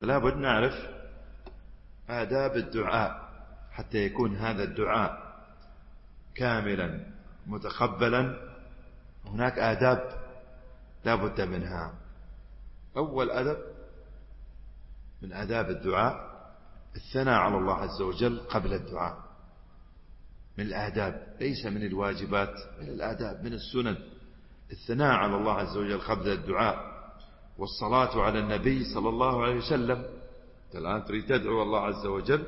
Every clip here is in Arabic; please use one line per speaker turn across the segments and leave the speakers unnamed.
لا بد نعرف آداب الدعاء حتى يكون هذا الدعاء كاملا متقبلا. هناك آداب لا بد منها. أول أدب من آداب الدعاء الثناء على الله عز وجل قبل الدعاء. من الآداب، ليس من الواجبات، من الآداب، من السنن. الثناء على الله عز وجل قبل الدعاء، والصلاة على النبي صلى الله عليه وسلم. الآن تريد تدعو الله عز وجل،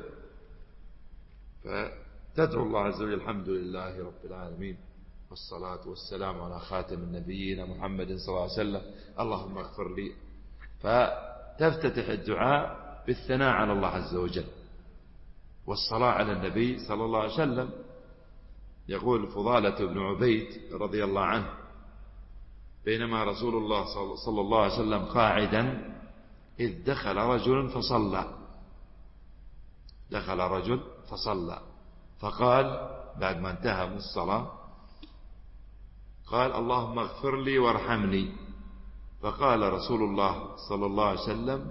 فتدعو الله عز وجل: الحمد لله رب العالمين والصلاة والسلام على خاتم النبيين محمد صلى الله عليه وسلم، اللهم اغفر لي. فتفتتح الدعاء بالثناء على الله عز وجل والصلاة على النبي صلى الله عليه وسلم. يقول فضالة بن عبيد رضي الله عنه: بينما رسول الله صلى الله عليه وسلم قاعدا إذ دخل رجل فصلى. دخل رجل فصلى، فقال بعد ما انتهى من الصلاة قال: اللهم اغفر لي وارحمني. فقال رسول الله صلى الله عليه وسلم: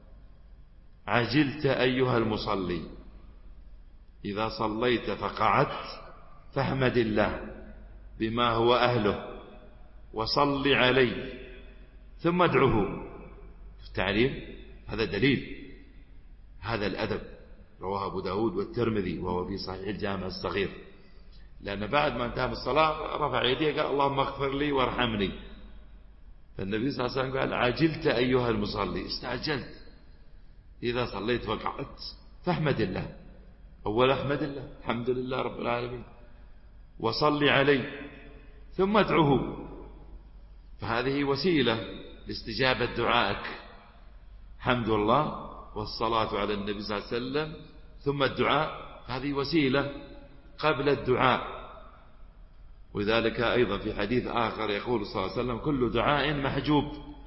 عجلت أيها المصلي، إذا صليت فقعدت فاحمد الله بما هو أهله وصل عليه ثم ادعه. التعليم هذا دليل، هذا الأدب. رواه أبو داود والترمذي وهو في صحيح الجامع الصغير. لأن بعد ما انتهى من الصلاة رفع يديه قال: اللهم اغفر لي وارحمني. فالنبي صلى الله عليه وسلم قال: عجلت أيها المصلي، استعجلت، إذا صليت فقعدت فاحمد الله. أول أحمد الله، الحمد لله رب العالمين، وصل عليه ثم ادعه. فهذه وسيلة لاستجابة دعائك، حمد الله والصلاة على النبي صلى الله عليه وسلم ثم الدعاء. هذه وسيلة قبل الدعاء. وذلك أيضا في حديث آخر يقول صلى الله عليه وسلم: كل دعاء محجوب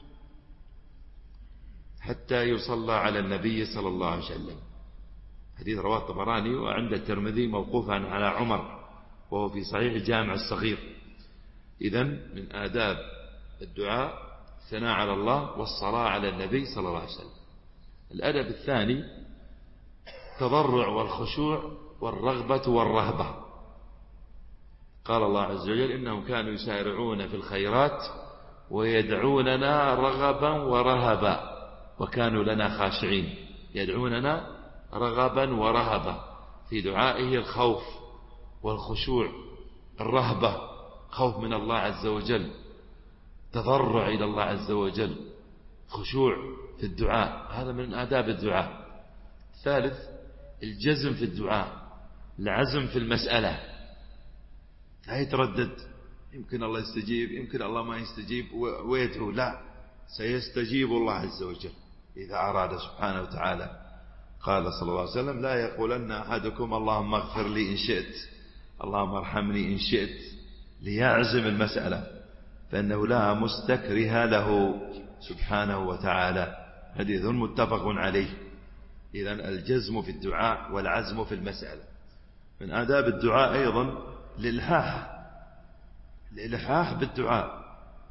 حتى يصلى على النبي صلى الله عليه وسلم. حديث رواه الطبراني وعند الترمذي موقوفا على عمر وهو في صحيح الجامع الصغير. إذن من آداب الدعاء الثناء على الله والصلاة على النبي صلى الله عليه وسلم. الأدب الثاني التضرع والخشوع والرغبة والرهبة. قال الله عز وجل: إنهم كانوا يسارعون في الخيرات ويدعوننا رغبا ورهبا وكانوا لنا خاشعين. يدعوننا رغبا ورهبا، في دعائه الخوف والخشوع، الرهبة، خوف من الله عز وجل، تضرع إلى الله عز وجل، خشوع في الدعاء. هذا من آداب الدعاء. الثالث الجزم في الدعاء، العزم في المسألة، لا يتردد، يمكن الله يستجيب يمكن الله ما يستجيب ويدعو. لا، سيستجيب الله عز وجل إذا أراد سبحانه وتعالى. قال صلى الله عليه وسلم: لا يقولن أحدكم اللهم اغفر لي إن شئت، اللهم ارحمني إن شئت، ليعزم المسألة، فإنه لا مستكره له سبحانه وتعالى. حديث متفق عليه. إذن الجزم في الدعاء والعزم في المسألة. من آداب الدعاء أيضا الإلحاح بالدعاء.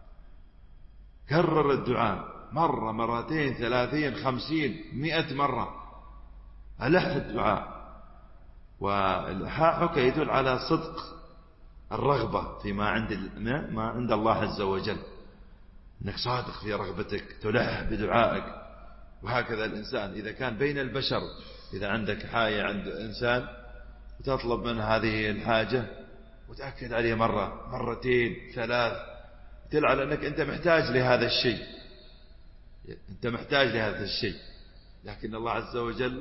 كرر الدعاء مرة، مرتين، 30، 50، 100 مرة. ألح في الدعاء. والإلحاحك يدل على صدق الرغبة فيما عند الله عز وجل، أنك صادق في رغبتك، تلح بدعائك. وهكذا الإنسان إذا كان بين البشر، إذا عندك حاجة عند إنسان وتطلب منه هذه الحاجة وتأكد عليه مرة، مرتين، 3، تدل على أنك أنت محتاج لهذا الشيء، أنت محتاج لهذا الشيء. لكن الله عز وجل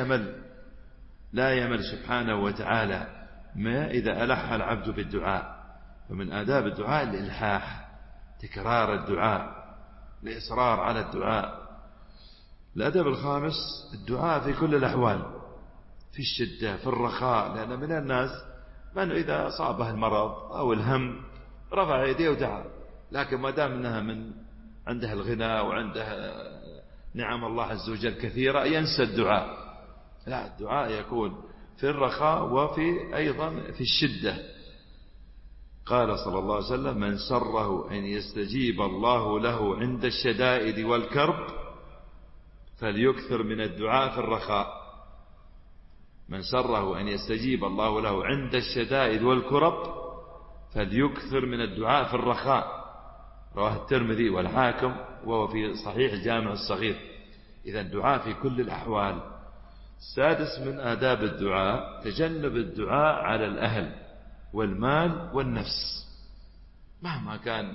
لا يمل سبحانه وتعالى ما إذا ألح العبد بالدعاء. فمن آداب الدعاء الإلحاح، تكرار الدعاء، الإصرار على الدعاء. الأدب الخامس الدعاء في كل الأحوال، في الشدة، في الرخاء. لأن من الناس من إذا أصابه المرض أو الهم رفع يديه ودعا، لكن ما دام أنها من عنده الغنى وعنده نعم الله عز وجل كثيرة ينسى الدعاء. لا، الدعاء يكون في الرخاء وفي أيضا في الشدة. قال صلى الله عليه وسلم: من سره أن يستجيب الله له عند الشدائد والكرب فليكثر من الدعاء في الرخاء. من سره أن يستجيب الله له عند الشدائد والكرب فليكثر من الدعاء في الرخاء. رواه الترمذي والحاكم وهو في صحيح الجامع الصغير. إذا الدعاء في كل الأحوال. السادس من آداب الدعاء تجنب الدعاء على الأهل والمال والنفس. مهما كان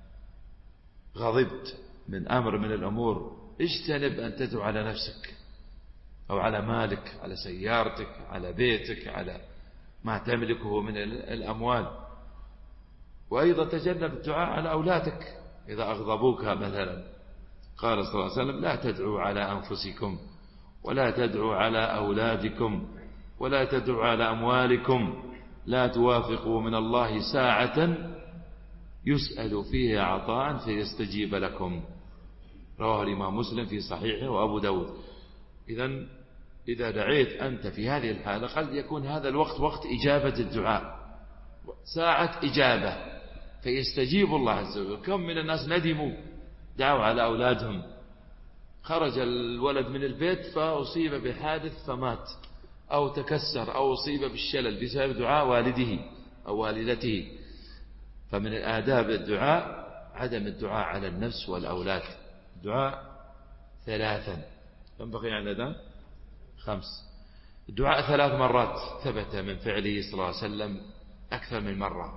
غضبت من أمر من الأمور اجتنب أن تدعو على نفسك أو على مالك، على سيارتك، على بيتك، على ما تملكه من الأموال. وأيضا تجنب الدعاء على أولادك إذا أغضبوك مثلا. قال صلى الله عليه وسلم: لا تدعوا على أنفسكم ولا تدعوا على أولادكم ولا تدعوا على أموالكم، لا توافقوا من الله ساعة يسأل فيه عطاء فيستجيب لكم. رواه الإمام مسلم في صحيحه وأبو داود. إذا دعيت أنت في هذه الحالة قد يكون هذا الوقت وقت إجابة الدعاء، ساعة إجابة فيستجيب الله عز وجل. كم من الناس ندموا دعوا على أولادهم، خرج الولد من البيت فأصيب بحادث فمات أو تكسر أو أصيب بالشلل بسبب دعاء والده أو والدته. فمن الآداب الدعاء عدم الدعاء على النفس والأولاد. الدعاء ثلاثا. كم بقي عندنا؟ 5. الدعاء 3 مرات ثبت من فعله صلى الله عليه وسلم أكثر من مرة.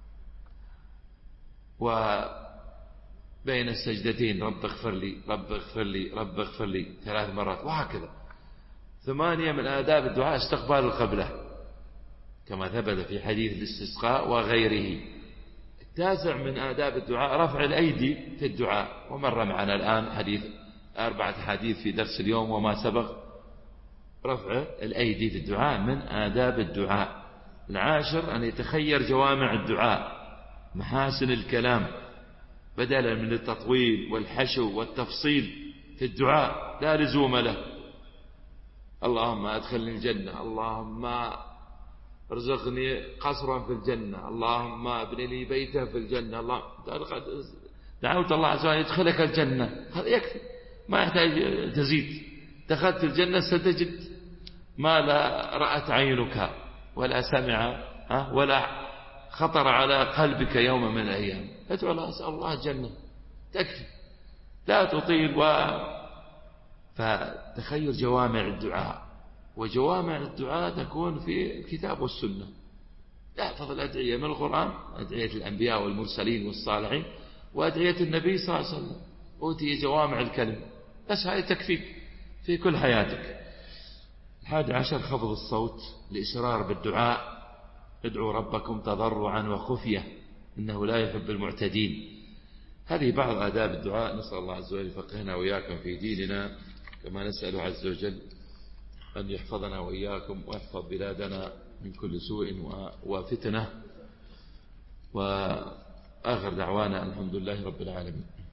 وبين السجدتين: رب اغفر لي رب اغفر لي رب اغفر لي 3 مرات، وهكذا. 8 من آداب الدعاء استقبال القبلة كما ثبت في حديث الاستسقاء وغيره. 9 من آداب الدعاء رفع الأيدي في الدعاء، ومر معنا الآن 4 حديث في درس اليوم وما سبق. رفع الأيدي في الدعاء من آداب الدعاء. 10 أن يتخير جوامع الدعاء، محاسن الكلام، بدلا من التطويل والحشو والتفصيل في الدعاء لا لزوم له. اللهم أدخلني الجنة، اللهم ارزقني قصرا في الجنة، اللهم ابن لي بيتا في الجنة. الله دعوت الله عز وجل يدخلك الجنة، هذا يكفي، ما يحتاج تزيد. دخلت الجنة ستجد ما لا رأت عينك ولا سمع ولا خطر على قلبك يوم من الأيام. ادعو الله، أسأل الله الجنة، تكفي، لا تطيل. فتخير جوامع الدعاء، وجوامع الدعاء تكون في الكتاب والسنة. احفظ الأدعية من القرآن، أدعية الأنبياء والمرسلين والصالحين، وأدعية النبي صلى الله عليه وسلم. أوتي جوامع الكلم، بس هذه تكفيك في كل حياتك. 11 خفض الصوت لإسرار بالدعاء. ادعوا ربكم تضرعا وخفية إنه لا يحب المعتدين. هذه بعض آداب الدعاء. نسأل الله عز وجل يفقهنا وإياكم في ديننا، كما نسأل عز وجل أن يحفظنا وإياكم ويحفظ بلادنا من كل سوء وفتنة. وآخر دعوانا الحمد لله رب العالمين.